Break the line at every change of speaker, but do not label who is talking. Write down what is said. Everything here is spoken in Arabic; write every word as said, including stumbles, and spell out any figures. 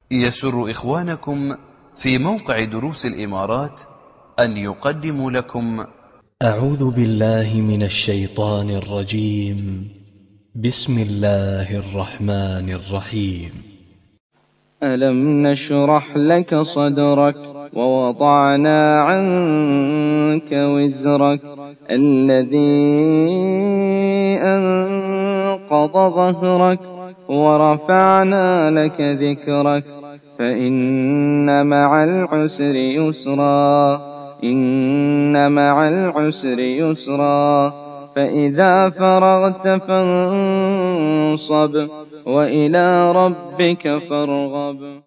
يسر إخوانكم في موقع دروس الإمارات أن يقدموا لكم
أعوذ بالله من الشيطان الرجيم. بسم الله الرحمن الرحيم.
ألم نشرح لك صدرك ووضعنا عنك وزرك الذي أنقض ظهرك ورفعنا لك ذكرك فإن مع العسر يسرا إن مع العسر يسرا فإذا فرغت فانصب وإلى ربك فارغب.